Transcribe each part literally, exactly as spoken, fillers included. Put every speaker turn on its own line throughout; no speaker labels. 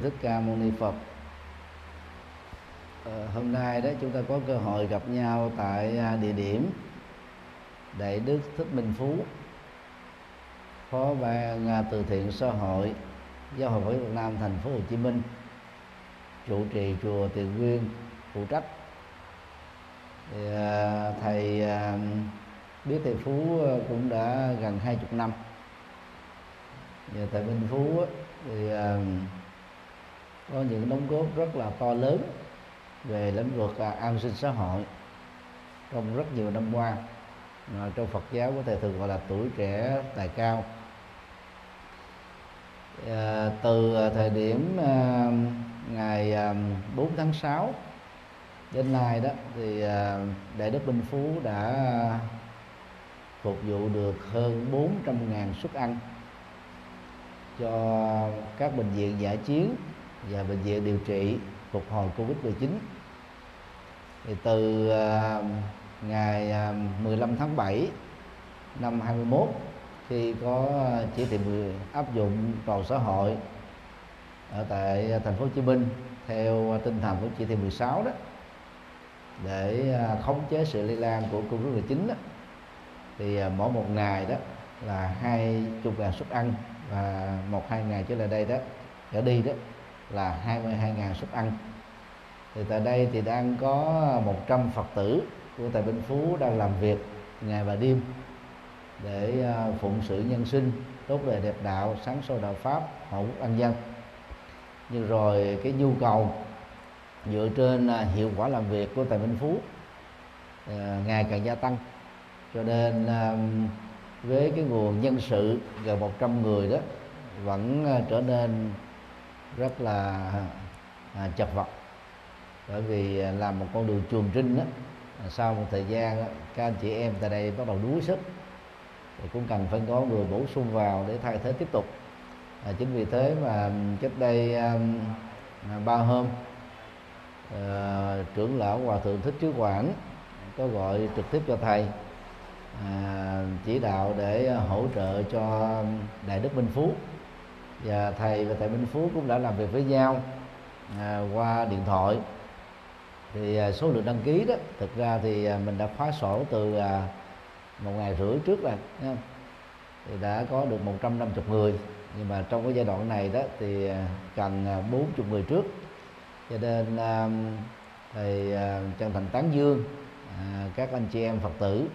Thích Ca Mâu Ni Phật. Ờ, hôm nay đó chúng ta có cơ hội gặp nhau tại địa điểm Đại Đức Thích Minh Phú, Phó ban từ thiện xã hội Giáo hội Phật giáo Việt Nam thành phố Hồ Chí Minh, trụ trì chùa Tiền Nguyên phụ trách. Thì, thầy biết thầy Phú cũng đã gần hai chục năm. Và tại Minh Phú thì có những đóng góp rất là to lớn về lĩnh vực an sinh xã hội trong rất nhiều năm qua. Mà trong Phật giáo có thể thường gọi là tuổi trẻ tài cao. À, từ thời điểm à, ngày à, bốn tháng sáu đến nay đó thì à, Đại Đức Minh Phú đã phục vụ được hơn bốn trăm ngàn suất ăn cho các bệnh viện dã chiến và bệnh viện điều trị phục hồi Covid mười chín. Thì từ à, ngày à, mười lăm tháng bảy năm hai mươi mốt, khi có chỉ thị mười áp dụng toàn xã hội ở tại thành phố Hồ Chí Minh theo tinh thần của chỉ thị mười sáu đó, để khống chế sự lây lan của Covid mười chín đó, thì mỗi một ngày đó là hai mươi ngàn suất ăn, và một hai ngày trở lại đây đó trở đi đó là hai mươi hai ngàn suất ăn. Thì tại đây thì đang có một trăm Phật tử của thầy Minh Phú đang làm việc ngày và đêm để phụng sự nhân sinh, tốt đời đẹp đạo, sáng soi đạo pháp, hộ quốc an dân. Nhưng rồi cái nhu cầu dựa trên hiệu quả làm việc của thầy Minh Phú ngày càng gia tăng, cho nên với cái nguồn nhân sự gần một trăm người đó vẫn trở nên rất là chật vật. Bởi vì làm một con đường chuồng trinh đó, sau một thời gian đó, các anh chị em tại đây bắt đầu đuối sức, thì cũng cần phải có người bổ sung vào để thay thế tiếp tục. À, chính vì thế mà cách đây um, ba hôm uh, trưởng lão Hòa Thượng Thích Trí Quảng có gọi trực tiếp cho thầy à, chỉ đạo để hỗ trợ cho Đại Đức Minh Phú, và thầy và thầy Minh Phú cũng đã làm việc với nhau à, qua điện thoại. Thì à, số lượng đăng ký đó thực ra thì à, mình đã khóa sổ từ à, một ngày rưỡi trước rồi, thấy không? Thì đã có được một trăm năm mươi người, nhưng mà trong cái giai đoạn này đó thì cần bốn mươi người trước, cho nên à, thầy à, chân thành tán dương à, các anh chị em Phật tử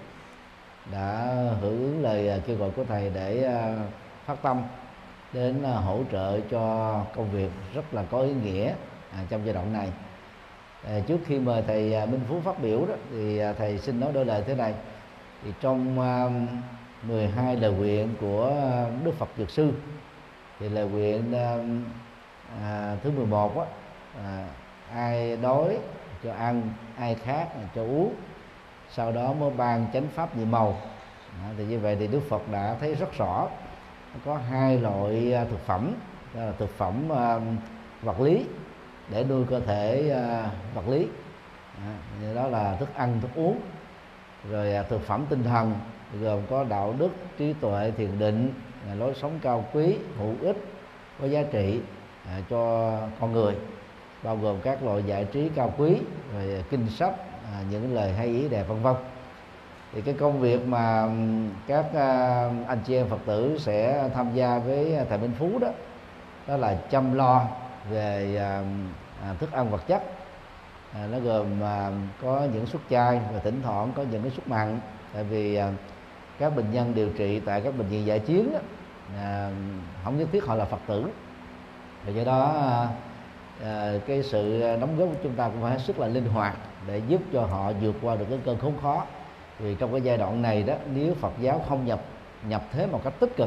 đã hưởng ứng lời kêu gọi của thầy để à, phát tâm đến à, hỗ trợ cho công việc rất là có ý nghĩa à, trong giai đoạn này. À, trước khi mời thầy à, Minh Phú phát biểu đó, thì à, thầy xin nói đôi lời thế này. Thì trong uh, mười hai lời nguyện của Đức Phật Dược Sư, thì lời nguyện uh, uh, thứ mười một á, uh, ai đói cho ăn, ai khát cho uống, sau đó mới ban chánh pháp nhị màu. Uh, thì như vậy thì Đức Phật đã thấy rất rõ có hai loại uh, thực phẩm, đó là thực phẩm uh, vật lý để nuôi cơ thể uh, vật lý, uh, đó là thức ăn, thức uống. Rồi thực phẩm tinh thần gồm có đạo đức, trí tuệ, thiền định, lối sống cao quý, hữu ích, có giá trị à, cho con người, bao gồm các loại giải trí cao quý, rồi kinh sách, à, những lời hay ý đẹp vân vân. Thì cái công việc mà các à, anh chị em Phật tử sẽ tham gia với thầy Minh Phú đó, đó là chăm lo về à, à, thức ăn vật chất. À, nó gồm à, có những suất chay và thỉnh thoảng có những cái suất mặn, tại vì à, các bệnh nhân điều trị tại các bệnh viện dã chiến đó, à, không nhất thiết họ là Phật tử, và do đó à, à, cái sự đóng góp của chúng ta cũng phải hết sức là linh hoạt để giúp cho họ vượt qua được cái cơn khốn khó. Vì trong cái giai đoạn này đó, nếu Phật giáo không nhập nhập thế một cách tích cực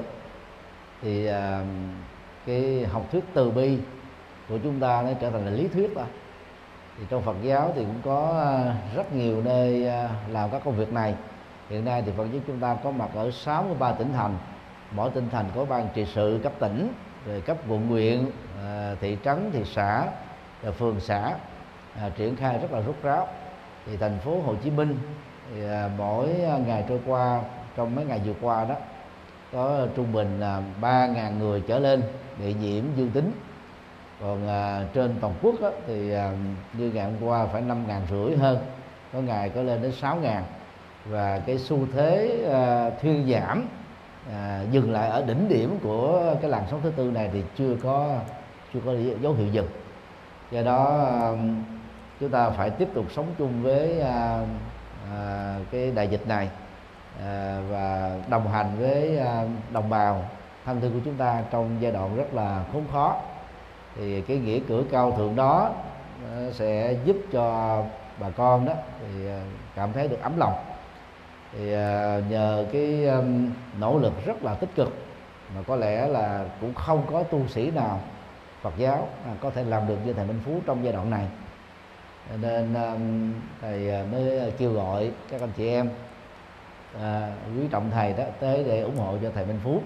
thì à, cái học thuyết từ bi của chúng ta nó trở thành là lý thuyết thôi. Thì trong Phật giáo thì cũng có rất nhiều nơi làm các công việc này. Hiện nay thì Phật giáo chúng ta có mặt ở sáu mươi ba tỉnh thành, mỗi tỉnh thành có ban trị sự cấp tỉnh, rồi cấp quận huyện, thị trấn, thị xã, rồi phường xã, à, triển khai rất là rút ráo. Thì thành phố Hồ Chí Minh thì à, mỗi ngày trôi qua, trong mấy ngày vừa qua đó, có trung bình là ba ngàn người trở lên bị nhiễm dương tính. Còn à, trên toàn quốc á, thì à, như ngày hôm qua phải năm ngàn rưỡi hơn, có ngày có lên đến sáu ngàn. Và cái xu thế à, thuyên giảm, à, dừng lại ở đỉnh điểm của cái làn sóng thứ tư này thì chưa có chưa có dấu hiệu dừng. Do đó à, chúng ta phải tiếp tục sống chung với à, à, cái đại dịch này, à, và đồng hành với à, đồng bào thân thương của chúng ta trong giai đoạn rất là khốn khó. Thì cái nghĩa cử cao thượng đó sẽ giúp cho bà con đó thì cảm thấy được ấm lòng. Thì nhờ cái nỗ lực rất là tích cực mà có lẽ là cũng không có tu sĩ nào Phật giáo có thể làm được như thầy Minh Phú trong giai đoạn này, nên thầy mới kêu gọi các anh chị em quý trọng thầy đó tới để ủng hộ cho thầy Minh Phú.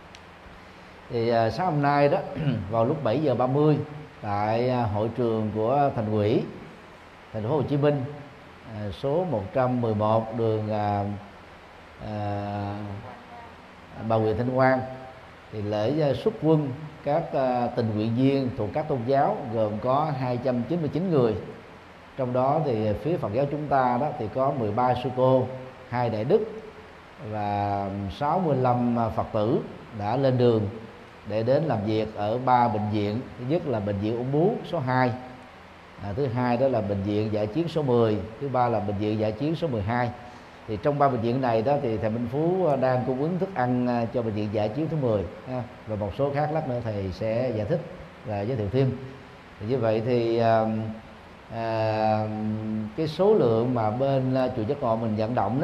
Thì sáng hôm nay đó vào lúc bảy giờ ba mươi tại hội trường của Thành ủy Thành phố Hồ Chí Minh, số một trăm mười một đường à, à, Bà Nguyệt Thanh Quan, thì lễ xuất quân các à, tình nguyện viên thuộc các tôn giáo gồm có hai trăm chín mươi chín người. Trong đó thì phía Phật giáo chúng ta đó thì có mười ba sư cô, hai đại đức và sáu mươi lăm Phật tử đã lên đường để đến làm việc ở ba bệnh viện. Thứ nhất là bệnh viện ung bướu số hai, à, thứ hai đó là bệnh viện dã chiến số mười, thứ ba là bệnh viện dã chiến số mười hai. Thì trong ba bệnh viện này đó thì thầy Minh Phú đang cung ứng thức ăn cho bệnh viện dã chiến thứ mười, ha, và một số khác lát nữa thầy sẽ giải thích và giới thiệu thêm. Thì như vậy thì à, à, cái số lượng mà bên chùa Giác Ngộ mình vận động đó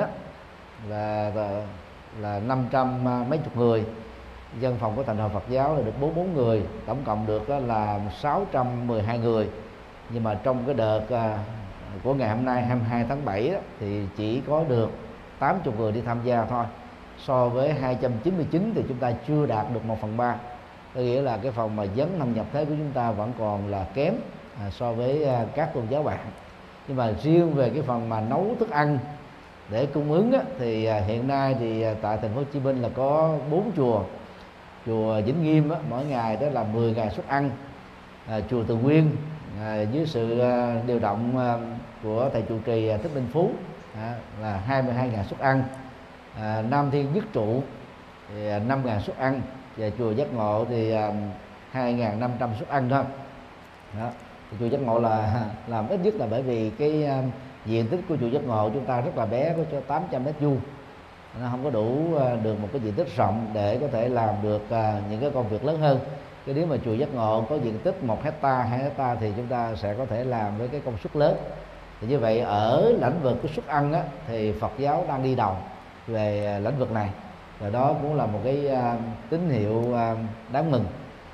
là là năm trăm mấy chục người. Dân phòng của Thành hội Phật giáo là được bốn mươi bốn người, tổng cộng được là sáu trăm mười hai người. Nhưng mà trong cái đợt của ngày hôm nay hai mươi hai tháng bảy đó, thì chỉ có được tám mươi người đi tham gia thôi. So với hai trăm chín mươi chín thì chúng ta chưa đạt được một phần ba. Có nghĩa là cái phần mà dấn thân nhập thế của chúng ta vẫn còn là kém à, so với à, các tôn giáo bạn. Nhưng mà riêng về cái phần mà nấu thức ăn để cung ứng á, thì à, hiện nay thì à, tại Thành phố Hồ Chí Minh là có bốn chùa. Chùa Vĩnh Nghiêm á, mỗi ngày đó là mười ngàn suất ăn. à, Chùa Từ Nguyên à, dưới sự à, điều động à, của thầy trụ trì à, Thích Minh Phú à, là hai mươi hai ngàn suất ăn. à, Nam Thiên Nhất Trụ thì à, năm ngàn suất ăn. Và chùa Giác Ngộ thì à, hai ngàn năm trăm suất ăn thôi. Đó. Thì chùa Giác Ngộ là làm ít nhất là bởi vì cái à, diện tích của chùa Giác Ngộ chúng ta rất là bé, có cho tám trăm mét vuông, nó không có đủ à, được một cái diện tích rộng để có thể làm được à, những cái công việc lớn hơn. Cái nếu mà chùa Giác Ngộ có diện tích một hecta, hai hecta thì chúng ta sẽ có thể làm với cái công suất lớn. Thì như vậy ở lĩnh vực của suất ăn á, thì Phật giáo đang đi đầu về lĩnh vực này, và đó cũng là một cái uh, tín hiệu uh, đáng mừng.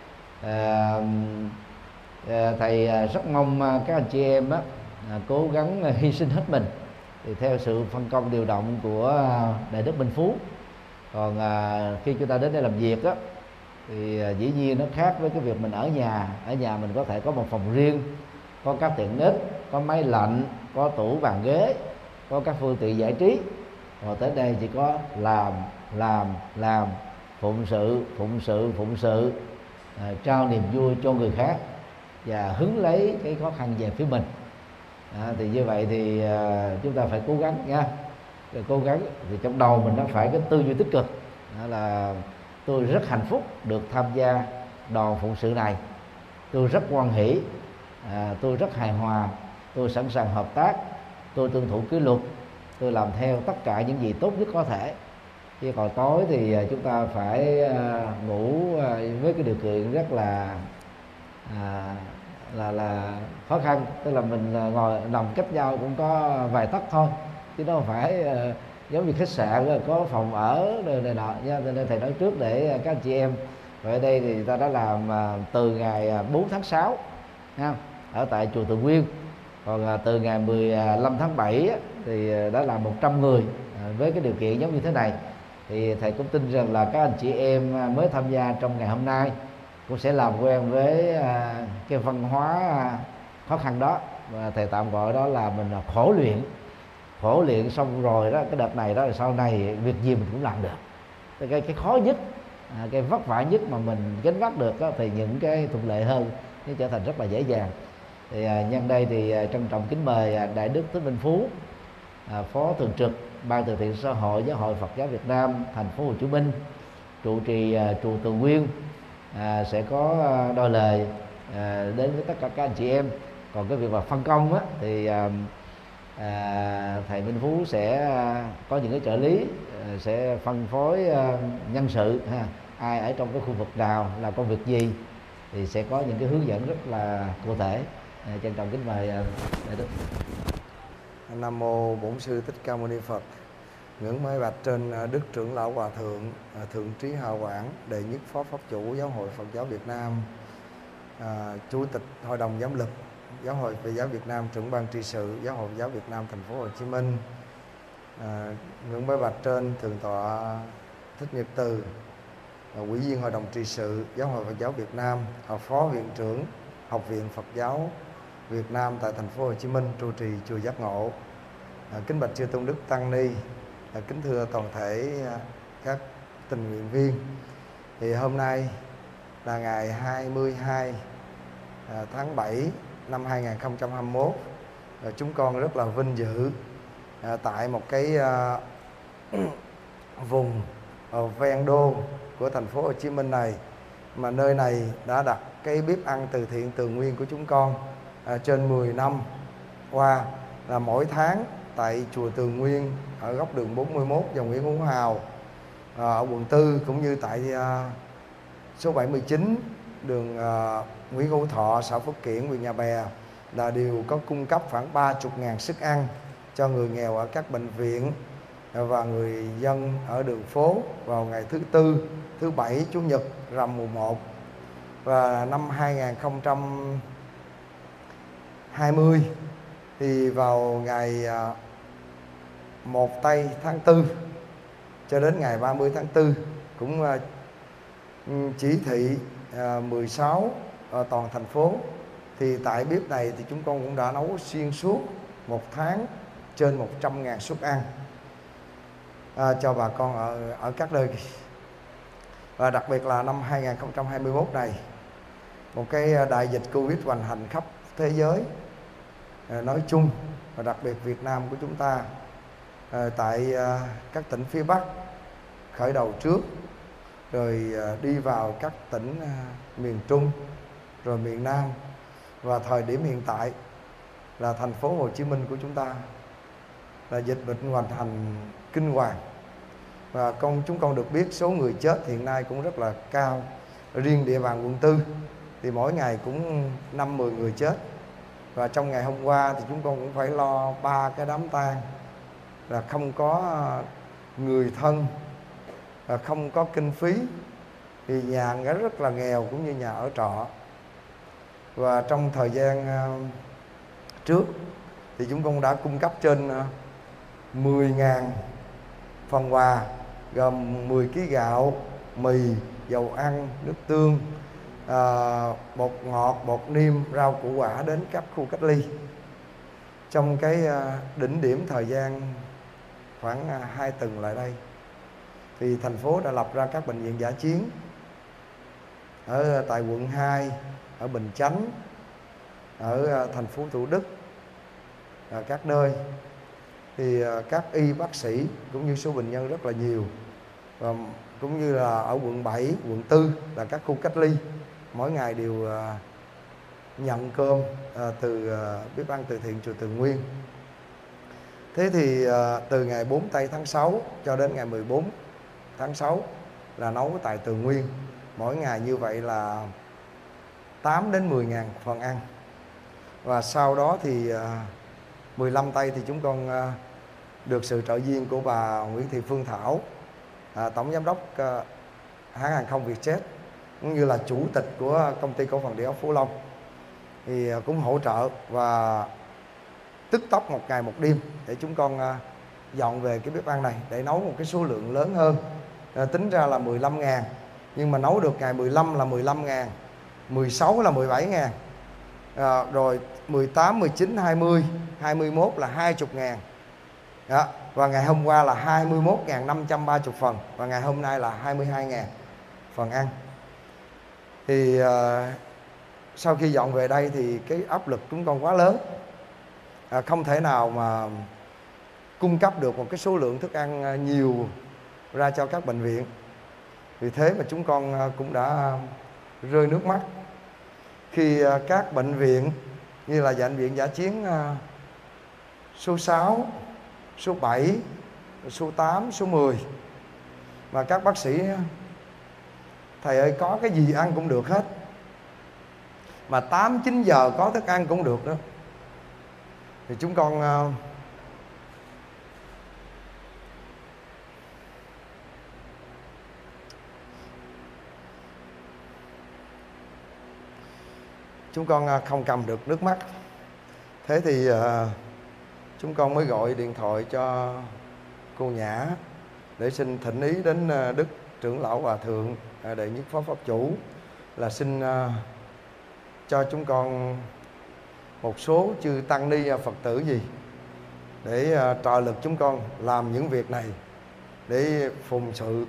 uh, uh, thầy uh, rất mong uh, các anh chị em đó, uh, cố gắng uh, hy sinh hết mình thì theo sự phân công điều động của uh, Đại đức Minh Phú. Còn uh, khi chúng ta đến đây làm việc đó, thì uh, dĩ nhiên nó khác với cái việc mình ở nhà. Ở nhà mình có thể có một phòng riêng, có các tiện ích, có máy lạnh, có tủ bàn ghế, có các phương tiện giải trí. Rồi tới đây chỉ có làm, làm, làm, phụng sự, phụng sự, phụng sự, à, trao niềm vui cho người khác và hứng lấy cái khó khăn về phía mình. À, thì như vậy thì à, chúng ta phải cố gắng nha. Rồi cố gắng thì trong đầu mình nó phải cái tư duy tích cực. Đó là tôi rất hạnh phúc được tham gia đoàn phụng sự này, tôi rất hoan hỷ, à, tôi rất hài hòa, tôi sẵn sàng hợp tác, tôi tuân thủ kỷ luật, tôi làm theo tất cả những gì tốt nhất có thể. Khi còn tối thì chúng ta phải ngủ với cái điều kiện rất là à, là là khó khăn, tức là mình ngồi nằm cách nhau cũng có vài tấc thôi, chứ đâu phải uh, giống như khách sạn có phòng ở này, này nọ nha. Nên thầy nói trước để các anh chị em. Và ở đây thì ta đã làm uh, từ ngày bốn tháng sáu ha, ở tại chùa Từ Nguyên. Còn uh, từ ngày mười lăm tháng bảy á, thì đã là một trăm người uh, với cái điều kiện giống như thế này. Thì thầy cũng tin rằng là các anh chị em mới tham gia trong ngày hôm nay cũng sẽ làm quen với uh, cái văn hóa uh, khó khăn đó, và thầy tạm gọi đó là mình là khổ luyện. Khổ luyện xong rồi đó, cái đợt này đó là sau này việc gì mình cũng làm được. Cái, cái khó nhất, à, cái vất vả nhất mà mình gánh vác được đó, thì những cái thuận lợi hơn nó trở thành rất là dễ dàng. Thì à, nhân đây thì à, trân trọng kính mời à, Đại đức Thích Minh Phú, à, Phó Thường trực Ban Từ thiện Xã hội Giáo hội Phật giáo Việt Nam Thành phố Hồ Chí Minh, trụ trì à, chùa Tường Nguyên, à, sẽ có à, đôi lời à, đến với tất cả các anh chị em. Còn cái việc mà phân công á, thì à, à, thầy Minh Phú sẽ à, có những cái trợ lý, à, sẽ phân phối à, nhân sự ha, ai ở trong cái khu vực nào làm công việc gì thì sẽ có những cái hướng dẫn rất là cụ thể. À, trân trọng kính mời à, Đại đức.
Nam mô Bổn Sư Thích Ca Mâu Ni Phật. Ngưỡng mái bạch trên Đức Trưởng Lão Hòa Thượng Thượng Trí Hạ Quảng, đệ nhất Phó Pháp chủ Giáo hội Phật giáo Việt Nam, à, Chủ tịch Hội đồng Giám lực Giáo hội Phật giáo Việt Nam, trưởng ban trị sự Giáo hội Phật giáo Việt Nam Thành phố Hồ Chí Minh. À, ngưỡng mái bạch trên Thượng tọa Thích Nhật Từ, Ủy viên Hội đồng trị sự Giáo hội Phật giáo Việt Nam, Phó viện trưởng Học viện Phật giáo Việt Nam tại Thành phố Hồ Chí Minh, trụ trì chùa Giác Ngộ. À, kính bạch chư tôn đức tăng ni, à, kính thưa toàn thể à, các tình nguyện viên. Thì hôm nay là ngày hai mươi hai à, tháng bảy năm hai nghìn không trăm hai mươi mốt. À, chúng con rất là vinh dự à, tại một cái à, vùng à, ven đô của Thành phố Hồ Chí Minh này, mà nơi này đã đặt cái bếp ăn từ thiện Tường Nguyên của chúng con à, trên mười năm qua, là mỗi tháng tại chùa Tường Nguyên ở góc đường bốn mươi mốt dòng Nguyễn Hữu Hào à, ở quận tư, cũng như tại à, số bảy mươi chín đường à, Nguyễn Hữu Thọ, xã Phước Kiển, huyện Nhà Bè, là đều có cung cấp khoảng ba mươi ngàn suất ăn cho người nghèo ở các bệnh viện và người dân ở đường phố vào ngày thứ Tư, thứ Bảy, Chủ nhật, rằm mùng một. Và năm hai nghìn không trăm hai mươi thì vào ngày một tây tháng tư cho đến ngày ba mươi tháng tư, cũng chỉ thị mười sáu toàn thành phố, thì tại bếp này thì chúng con cũng đã nấu xuyên suốt một tháng trên một trăm ngàn suất ăn à, cho bà con ở, ở các nơi. Và đặc biệt là năm hai nghìn không trăm hai mươi mốt này, một cái đại dịch Covid hoành hành khắp thế giới à, nói chung, và đặc biệt Việt Nam của chúng ta, à, tại à, các tỉnh phía Bắc khởi đầu trước, rồi à, đi vào các tỉnh à, miền Trung, rồi miền Nam, và thời điểm hiện tại là thành phố Hồ Chí Minh của chúng ta là dịch bệnh hoành hành kinh hoàng. Và con chúng con được biết số người chết hiện nay cũng rất là cao. Riêng địa bàn quận tư thì mỗi ngày cũng năm mười người chết. Và trong ngày hôm qua thì chúng con cũng phải lo ba cái đám tang, là không có người thân, là không có kinh phí, vì nhà rất là nghèo cũng như nhà ở trọ. Và trong thời gian trước thì chúng con đã cung cấp trên mười ngàn phần quà, gồm mười ký gạo, mì, dầu ăn, nước tương, à, bột ngọt, bột niêm, rau củ quả đến các khu cách ly. Trong cái à, đỉnh điểm thời gian khoảng à, hai tuần lại đây, thì thành phố đã lập ra các bệnh viện dã chiến ở tại quận hai, ở Bình Chánh, ở à, thành phố Thủ Đức, à, các nơi. Thì à, các y bác sĩ cũng như số bệnh nhân rất là nhiều. Và cũng như là ở quận bảy, quận tư là các khu cách ly, mỗi ngày đều à, nhận cơm à, từ à, bếp ăn từ thiện chùa Tường Nguyên. Thế thì à, từ ngày bốn tây tháng sáu cho đến ngày mười bốn tháng sáu là nấu tại Tường Nguyên. Mỗi ngày như vậy là tám đến mười ngàn phần ăn. Và sau đó thì à, mười lăm tây thì chúng con à, được sự trợ viên của bà Nguyễn Thị Phương Thảo, à, tổng giám đốc à, hãng hàng không Vietjet, cũng như là chủ tịch của công ty cổ phần địa ốc Phú Long, thì à, cũng hỗ trợ và tức tốc một ngày một đêm để chúng con à, dọn về cái bếp ăn này để nấu một cái số lượng lớn hơn. À, tính ra là mười lăm ngàn, nhưng mà nấu được ngày mười lăm là mười lăm ngàn, mười sáu là mười bảy ngàn, à, rồi mười tám, mười chín, hai mươi, hai mươi mốt là hai mươi ngàn. Đó. Và ngày hôm qua là hai mươi mốt nghìn năm trăm ba mươi phần, và ngày hôm nay là hai mươi hai ngàn phần ăn. Thì uh, sau khi dọn về đây thì cái áp lực chúng con quá lớn, à, không thể nào mà cung cấp được một cái số lượng thức ăn nhiều ra cho các bệnh viện. Vì thế mà chúng con cũng đã rơi nước mắt khi các bệnh viện như là bệnh viện dã chiến số sáu, số bảy, số tám, số mười mà các bác sĩ thầy ơi có cái gì ăn cũng được hết, mà tám chín giờ có thức ăn cũng được đó, thì chúng con chúng con không cầm được nước mắt. Thế thì uh, chúng con mới gọi điện thoại cho cô Nhã để xin thỉnh ý đến uh, Đức Trưởng Lão Hòa Thượng uh, Đệ Nhất Phó Pháp Chủ là xin uh, cho chúng con một số chư tăng ni Phật tử gì để uh, trợ lực chúng con làm những việc này để phụng sự.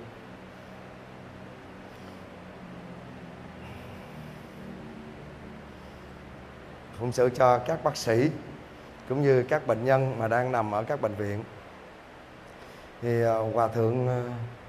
Phụng sự cho các bác sĩ cũng như các bệnh nhân mà đang nằm ở các bệnh viện. Thì uh, Hòa Thượng uh,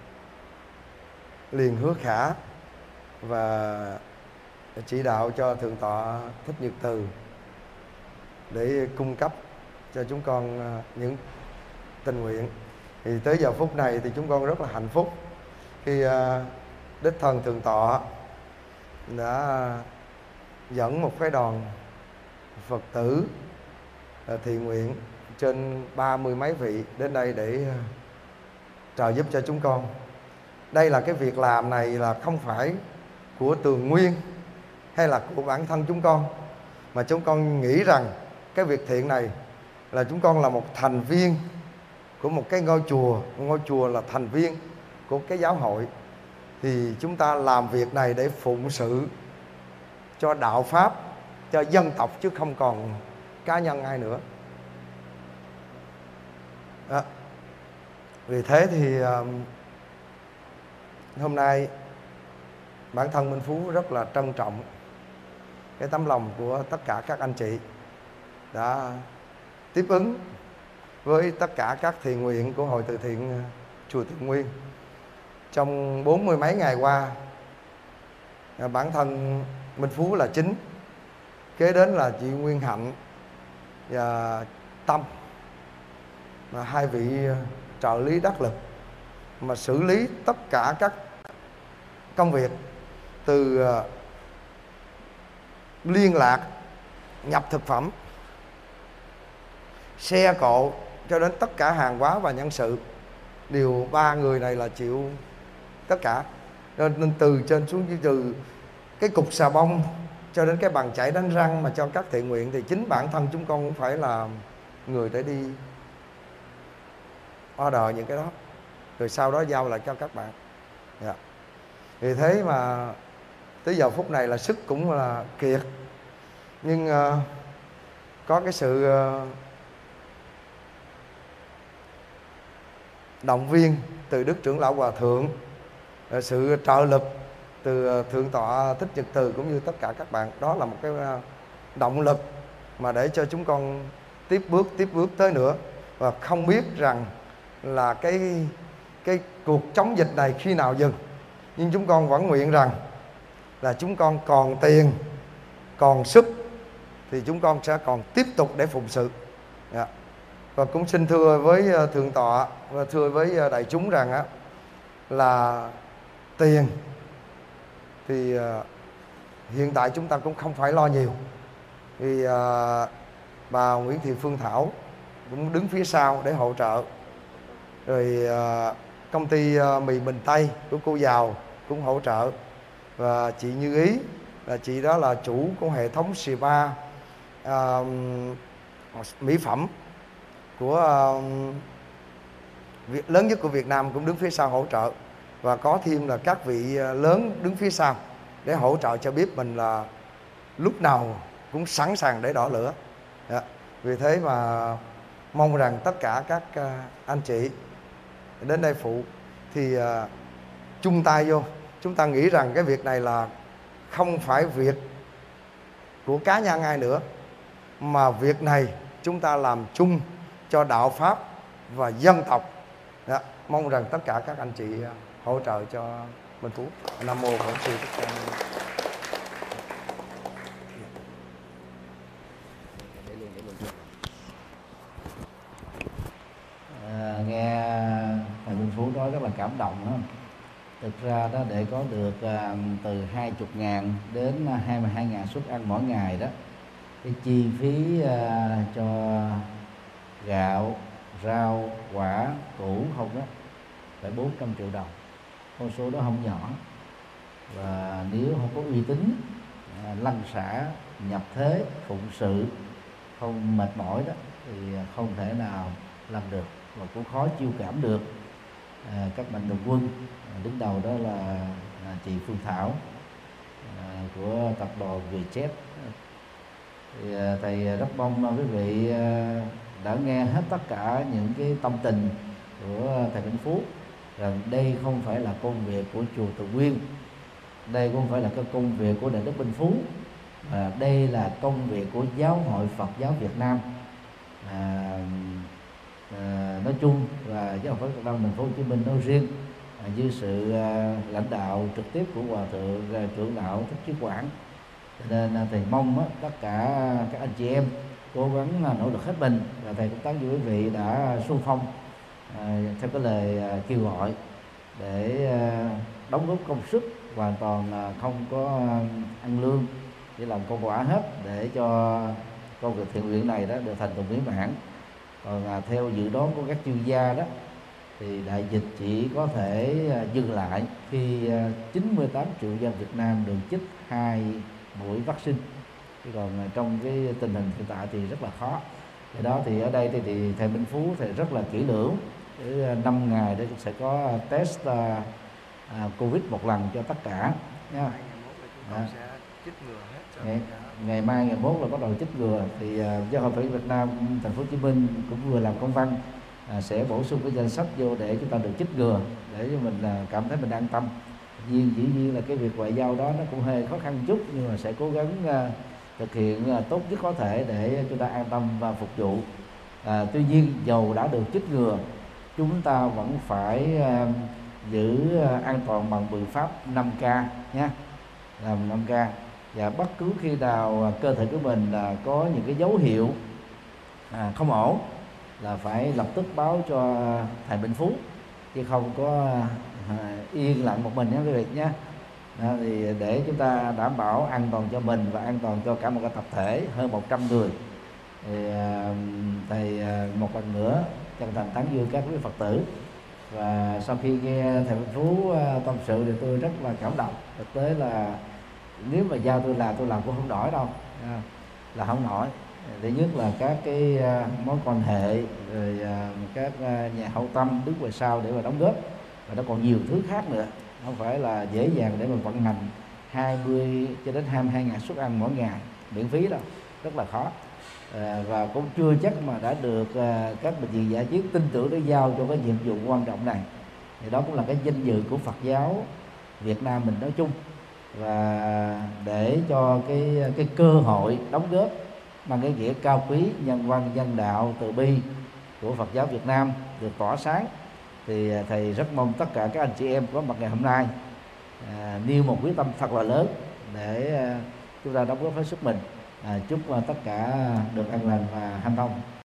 liền hứa khả và chỉ đạo cho Thượng tọa Thích Nhật Từ để cung cấp cho chúng con uh, những tình nguyện. Thì tới giờ phút này thì chúng con rất là hạnh phúc khi uh, đích thân Thượng tọa đã dẫn một cái đoàn Phật tử thiện nguyện trên ba mươi mấy vị đến đây để trợ giúp cho chúng con. Đây là cái việc làm này là không phải của Tường Nguyên hay là của bản thân chúng con, mà chúng con nghĩ rằng cái việc thiện này là chúng con là một thành viên của một cái ngôi chùa. Ngôi chùa là thành viên của cái giáo hội, thì chúng ta làm việc này để phụng sự cho đạo Pháp, cho dân tộc, chứ không còn cá nhân ai nữa. Đó. Vì thế thì uh, hôm nay bản thân Minh Phú rất là trân trọng cái tấm lòng của tất cả các anh chị đã tiếp ứng với tất cả các thiện nguyện của Hội Từ Thiện Chùa Thiện Nguyên. Trong bốn mươi mấy ngày qua, bản thân Minh Phú là chính, kế đến là chị Nguyên Hạnh và Tâm, mà hai vị trợ lý đắc lực mà xử lý tất cả các công việc, từ liên lạc, nhập thực phẩm, xe cộ cho đến tất cả hàng hóa và nhân sự, đều ba người này là chịu tất cả. Nên từ trên xuống dưới, từ cái cục xà bông cho đến cái bàn chải đánh răng mà cho các thiện nguyện, thì chính bản thân chúng con cũng phải là người để đi order những cái đó, rồi sau đó giao lại cho các bạn. Yeah. Vì thế mà tới giờ phút này là sức cũng là kiệt, nhưng uh, có cái sự uh, động viên từ Đức Trưởng Lão Hòa Thượng, uh, sự trợ lực từ uh, Thượng tọa Thích Nhật Từ cũng như tất cả các bạn, đó là một cái uh, động lực mà để cho chúng con tiếp bước tiếp bước tới nữa. Và không biết rằng là cái cái cuộc chống dịch này khi nào dừng, nhưng chúng con vẫn nguyện rằng là chúng con còn tiền, còn sức thì chúng con sẽ còn tiếp tục để phụng sự. Yeah. Và cũng xin thưa với Thượng tọa và thưa với đại chúng rằng á, là tiền thì uh, hiện tại chúng ta cũng không phải lo nhiều, vì uh, bà Nguyễn Thị Phương Thảo cũng đứng phía sau để hỗ trợ, rồi uh, công ty uh, mì Bình Tây của cô Giàu cũng hỗ trợ, và chị Như Ý là chị đó là chủ của hệ thống spa uh, mỹ phẩm của uh, Việt, lớn nhất của Việt Nam cũng đứng phía sau hỗ trợ, và có thêm là các vị lớn đứng phía sau để hỗ trợ cho biết mình là lúc nào cũng sẵn sàng để đỏ lửa. Yeah. Vì thế mà mong rằng tất cả các uh, anh chị đến đây phụ thì uh, chung tay vô. Chúng ta nghĩ rằng cái việc này là không phải việc của cá nhân ai nữa, mà việc này chúng ta làm chung cho đạo Pháp và dân tộc. Đó. Mong rằng tất cả các anh chị hỗ trợ cho Minh Phú. Nam mô Bổn Sư Thích Ca Mâu Ni.
À, nghe thầy Minh Phú nói rất là cảm động đó. Thực ra đó, để có được à, từ hai mươi ngàn đến hai mươi hai ngàn suất ăn mỗi ngày đó, cái chi phí à, cho gạo, rau, quả, củ không đó phải bốn trăm triệu đồng. Con số đó không nhỏ. Và nếu không có uy tín, à, lăn xả, nhập thế, phụng sự, không mệt mỏi đó, thì không thể nào làm được, và cũng khó chiêu cảm được à, các mạnh thường quân. À, đứng đầu đó là à, chị Phương Thảo à, của tập đoàn Vietjet. Thì à, thầy rất mong quý vị à, đã nghe hết tất cả những cái tâm tình của thầy Minh Phú, rằng đây không phải là công việc của chùa Từ Nguyên, đây không phải là cái công việc của Đại đức Minh Phú, mà đây là công việc của Giáo hội Phật giáo Việt Nam à, à, nói chung, và Giáo hội Phật giáo Việt Nam thành phố Hồ Chí Minh nói riêng, à, dưới sự à, lãnh đạo trực tiếp của Hòa thượng à, trưởng đạo Thích Trí Quảng. Cho nên à, thầy mong á, tất cả các anh chị em cố gắng à, nỗ lực hết mình, và thầy cũng tán với quý vị đã xung phong à, theo cái lời à, kêu gọi để à, đóng góp công sức, hoàn toàn à, không có à, ăn lương, chỉ làm công quả hết để cho công việc thiện nguyện này đó được thành tựu mỹ mãn. Còn à, theo dự đoán của các chuyên gia đó, thì đại dịch chỉ có thể à, dừng lại khi à, chín mươi tám triệu dân Việt Nam được chích hai mũi vaccine. Chứ còn à, trong cái tình hình hiện tại thì rất là khó. Cái đó thì ở đây thì, thì thầy Minh Phú thì rất là kỹ lưỡng, để năm ngày để sẽ có test à, à, Covid một lần cho tất cả nha. À. Ngày, ngày mai ngày mốt là bắt đầu chích ngừa, thì uh, Giáo hội Phật giáo Việt Nam thành phố Hồ Chí Minh cũng vừa làm công văn uh, sẽ bổ sung cái danh sách vô để chúng ta được chích ngừa, để cho mình uh, cảm thấy mình an tâm. Dĩ dĩ nhiên là cái việc ngoại giao đó nó cũng hơi khó khăn chút, nhưng mà sẽ cố gắng uh, thực hiện uh, tốt nhất có thể để chúng ta an tâm và phục vụ. Uh, tuy nhiên dầu đã được chích ngừa, chúng ta vẫn phải uh, giữ uh, an toàn bằng biện pháp năm K nhé, làm năm K. Và bất cứ khi nào cơ thể của mình là có những cái dấu hiệu à, không ổn là phải lập tức báo cho thầy Minh Phú, chứ không có à, yên lặng một mình nhé quý vị nhé. Đó, thì để chúng ta đảm bảo an toàn cho mình và an toàn cho cả một cái tập thể hơn một trăm người, thì à, thầy à, một lần nữa chân thành tán dương các quý Phật tử. Và sau khi nghe thầy Minh Phú à, tâm sự thì tôi rất là cảm động. Thực tế là nếu mà giao tôi làm tôi làm cũng không nổi đâu, à, là không nổi. Thứ nhất là các cái uh, mối quan hệ, rồi uh, các uh, nhà hậu tâm đứng ngoài sau để mà đóng góp, và nó còn nhiều thứ khác nữa, không phải là dễ dàng để mà vận hành hai mươi cho đến hai mươi hai ngàn suất ăn mỗi ngày miễn phí đâu, rất là khó. À, và cũng chưa chắc mà đã được uh, các bệnh viện giải chiến tin tưởng để giao cho cái nhiệm vụ quan trọng này. Thì đó cũng là cái danh dự của Phật giáo Việt Nam mình nói chung, và để cho cái cái cơ hội đóng góp bằng cái nghĩa cao quý, nhân văn, nhân đạo, từ bi của Phật giáo Việt Nam được tỏa sáng, thì thầy rất mong tất cả các anh chị em có mặt ngày hôm nay à, nêu một quyết tâm thật là lớn để à, chúng ta đóng góp hết sức mình. À, chúc à, tất cả được an lành và hanh thông.